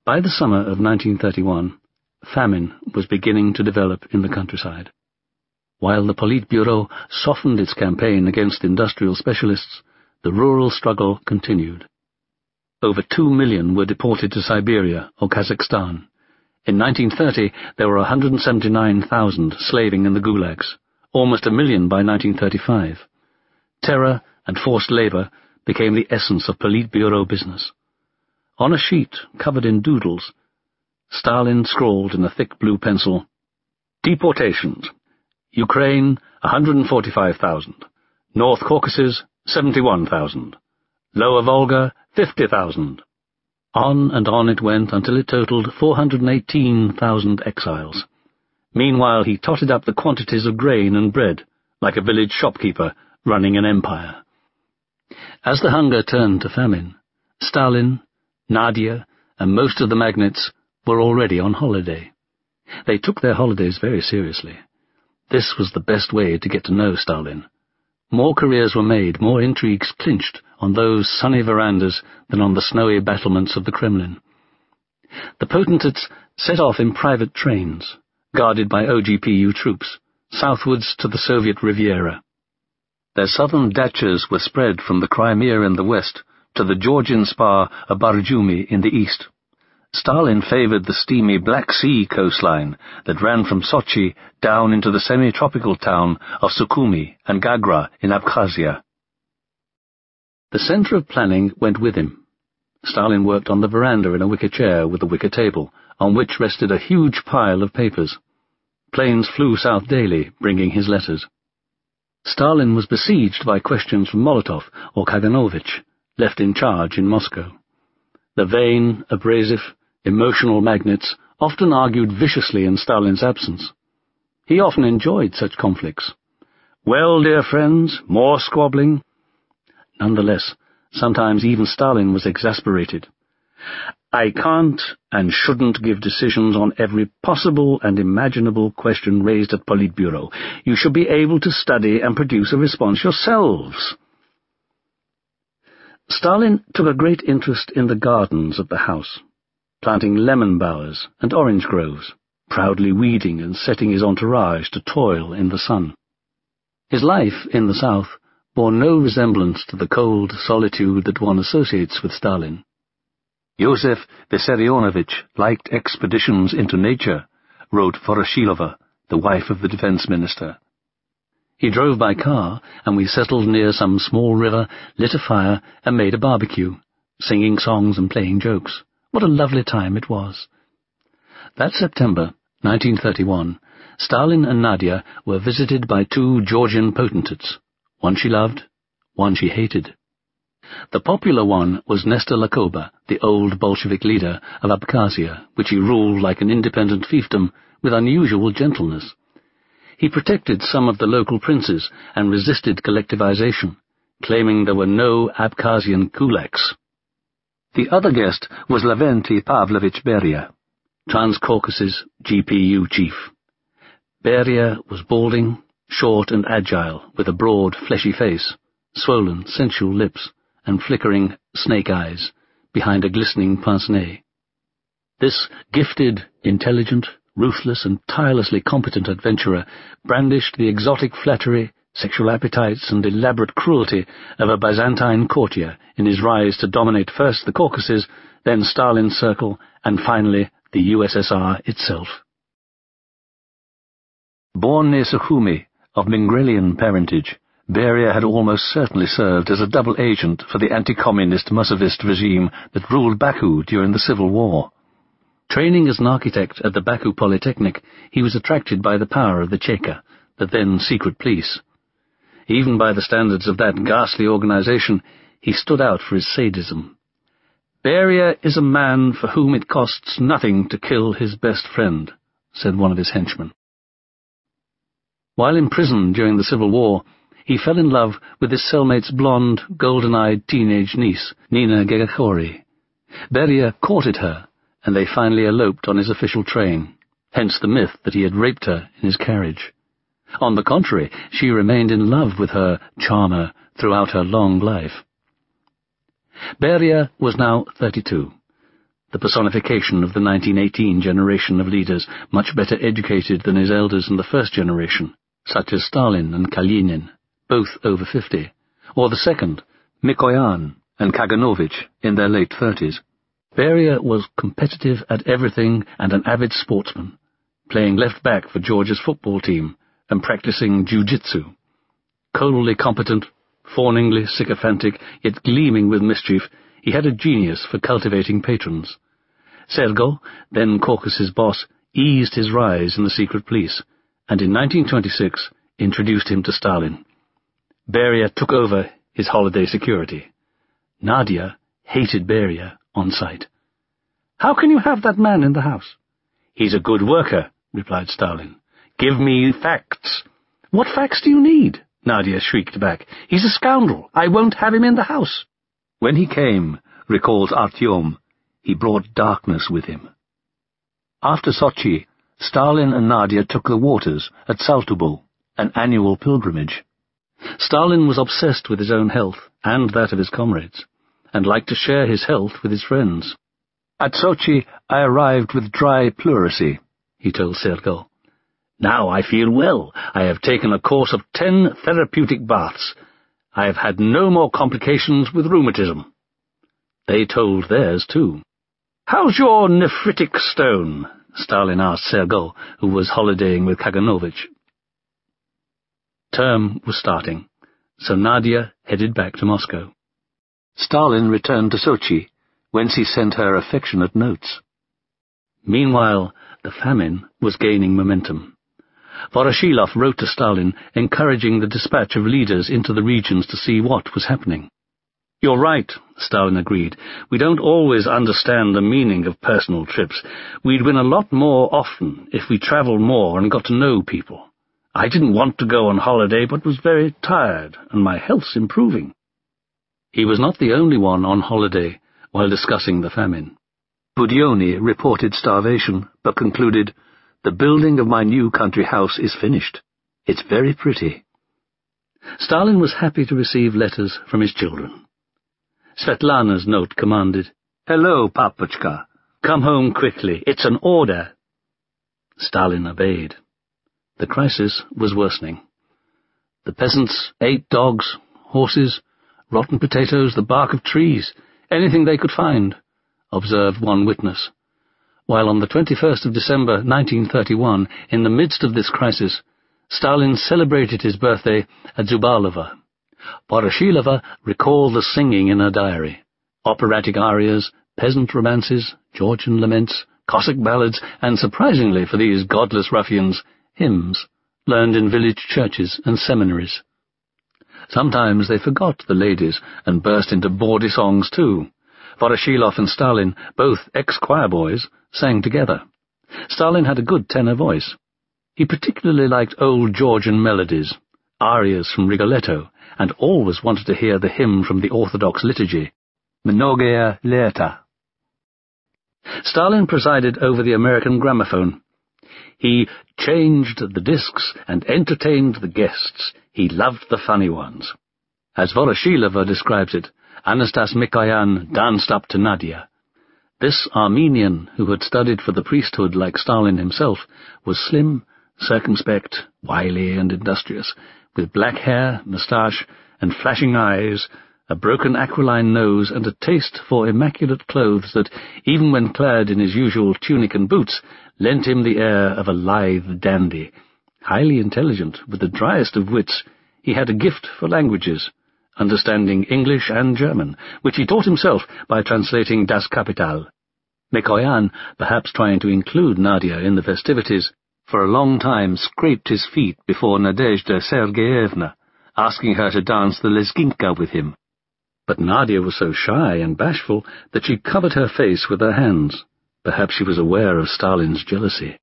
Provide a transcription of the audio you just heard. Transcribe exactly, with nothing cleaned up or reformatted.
By the summer of nineteen thirty-one, famine was beginning to develop in the countryside. While the Politburo softened its campaign against industrial specialists, the rural struggle continued. Over two million were deported to Siberia or Kazakhstan. In nineteen thirty, there were one hundred seventy-nine thousand slaving in the gulags, almost a million by nineteen thirty-five. Terror and forced labor became the essence of Politburo business. On a sheet covered in doodles, Stalin scrawled in a thick blue pencil, "Deportations. Ukraine, one hundred forty-five thousand. North Caucasus, seventy-one thousand. Lower Volga, fifty thousand. On and on it went until it totaled four hundred eighteen thousand exiles. Meanwhile he totted up the quantities of grain and bread, like a village shopkeeper running an empire. As the hunger turned to famine, Stalin, Nadia, and most of the magnates were already on holiday. They took their holidays very seriously. This was the best way to get to know Stalin. More careers were made, more intrigues clinched on those sunny verandas than on the snowy battlements of the Kremlin. The potentates set off in private trains, guarded by O G P U troops, southwards to the Soviet Riviera. Their southern dachas were spread from the Crimea in the west to the Georgian spa of Barjumi in the east. Stalin favored the steamy Black Sea coastline that ran from Sochi down into the semi-tropical town of Sukhumi and Gagra in Abkhazia. The center of planning went with him. Stalin worked on the veranda in a wicker chair with a wicker table, on which rested a huge pile of papers. Planes flew south daily, bringing his letters. Stalin was besieged by questions from Molotov or Kaganovich, left in charge in Moscow. The vain, abrasive, emotional magnates often argued viciously in Stalin's absence. He often enjoyed such conflicts. Well, dear friends, more squabbling? Nonetheless, sometimes even Stalin was exasperated. I can't and shouldn't give decisions on every possible and imaginable question raised at Politburo. You should be able to study and produce a response yourselves. Stalin took a great interest in the gardens of the house, planting lemon bowers and orange groves, proudly weeding and setting his entourage to toil in the sun. His life in the south bore no resemblance to the cold solitude that one associates with Stalin. Yosef Vissarionovich liked expeditions into nature, wrote Voroshilova, the wife of the defense minister. He drove by car, and we settled near some small river, lit a fire, and made a barbecue, singing songs and playing jokes. What a lovely time it was. That September, nineteen thirty-one, Stalin and Nadia were visited by two Georgian potentates, one she loved, one she hated. The popular one was Nestor Lakoba, the old Bolshevik leader of Abkhazia, which he ruled like an independent fiefdom with unusual gentleness. He protected some of the local princes and resisted collectivization, claiming there were no Abkhazian kulaks. The other guest was Lavrenti Pavlovich Beria, Transcaucasus G P U chief. Beria was balding, short and agile, with a broad, fleshy face, swollen, sensual lips, and flickering snake eyes behind a glistening pince-nez. This gifted, intelligent, ruthless, and tirelessly competent adventurer brandished the exotic flattery, sexual appetites, and elaborate cruelty of a Byzantine courtier in his rise to dominate first the Caucasus, then Stalin's circle, and finally the U S S R itself. Born near Sukhumi, of Mingrelian parentage, Beria had almost certainly served as a double agent for the anti-communist Mussolist regime that ruled Baku during the Civil War. Training as an architect at the Baku Polytechnic, he was attracted by the power of the Cheka, the then secret police. Even by the standards of that ghastly organization, he stood out for his sadism. Beria is a man for whom it costs nothing to kill his best friend, said one of his henchmen. While in prison during the Civil War, he fell in love with his cellmate's blonde, golden-eyed teenage niece, Nina Gegachori. Beria courted her, and they finally eloped on his official train, hence the myth that he had raped her in his carriage. On the contrary, she remained in love with her charmer throughout her long life. Beria was now thirty-two. the personification of the nineteen eighteen generation of leaders much better educated than his elders in the first generation, such as Stalin and Kalinin, both over fifty, or the second, Mikoyan and Kaganovich, in their late thirties. Beria was competitive at everything and an avid sportsman, playing left-back for Georgia's football team and practicing jiu-jitsu. Coldly competent, fawningly sycophantic, yet gleaming with mischief, he had a genius for cultivating patrons. Sergo, then Caucasus boss, eased his rise in the secret police, and in nineteen twenty-six introduced him to Stalin. Beria took over his holiday security. Nadia hated Beria on sight. "How can you have that man in the house?" "He's a good worker," replied Stalin. "Give me facts." "What facts do you need?" Nadia shrieked back. "He's a scoundrel. I won't have him in the house." When he came, recalls Artyom, he brought darkness with him. After Sochi, Stalin and Nadia took the waters at Saltubul, an annual pilgrimage. Stalin was obsessed with his own health and that of his comrades, and liked to share his health with his friends. "At Sochi, I arrived with dry pleurisy," he told Sergo. "Now I feel well. I have taken a course of ten therapeutic baths. I have had no more complications with rheumatism." They told theirs, too. "How's your nephritic stone?" Stalin asked Sergo, who was holidaying with Kaganovich. Term was starting, so Nadia headed back to Moscow. Stalin returned to Sochi, whence he sent her affectionate notes. Meanwhile, the famine was gaining momentum. Voroshilov wrote to Stalin, encouraging the dispatch of leaders into the regions to see what was happening. "You're right," Stalin agreed. "We don't always understand the meaning of personal trips. We'd win a lot more often if we travelled more and got to know people. I didn't want to go on holiday, but was very tired, and my health's improving." He was not the only one on holiday while discussing the famine. Budyonny reported starvation, but concluded, "The building of my new country house is finished. It's very pretty." Stalin was happy to receive letters from his children. Svetlana's note commanded, "Hello, Papochka. Come home quickly. It's an order." Stalin obeyed. The crisis was worsening. The peasants ate dogs, horses, rotten potatoes, the bark of trees, anything they could find, observed one witness. While on the twenty-first of December nineteen thirty-one, in the midst of this crisis, Stalin celebrated his birthday at Zubalova. Voroshilova recalled the singing in her diary: operatic arias, peasant romances, Georgian laments, Cossack ballads, and, surprisingly for these godless ruffians, hymns, learned in village churches and seminaries. Sometimes they forgot the ladies and burst into bawdy songs too. Voroshilov and Stalin, both ex-choir boys, sang together. Stalin had a good tenor voice. He particularly liked old Georgian melodies, arias from Rigoletto, and always wanted to hear the hymn from the Orthodox liturgy, Mnogaya Leta. Stalin presided over the American gramophone. He changed the discs and entertained the guests. He loved the funny ones. As Voroshilova describes it, Anastas Mikoyan danced up to Nadia. This Armenian, who had studied for the priesthood like Stalin himself, was slim, circumspect, wily and industrious, with black hair, moustache, and flashing eyes, a broken aquiline nose, and a taste for immaculate clothes that, even when clad in his usual tunic and boots, lent him the air of a lithe dandy. Highly intelligent, with the driest of wits, he had a gift for languages, understanding English and German, which he taught himself by translating Das Kapital. Mikoyan, perhaps trying to include Nadia in the festivities, for a long time scraped his feet before Nadezhda Sergeyevna, asking her to dance the Lezginka with him. But Nadia was so shy and bashful that she covered her face with her hands. Perhaps she was aware of Stalin's jealousy.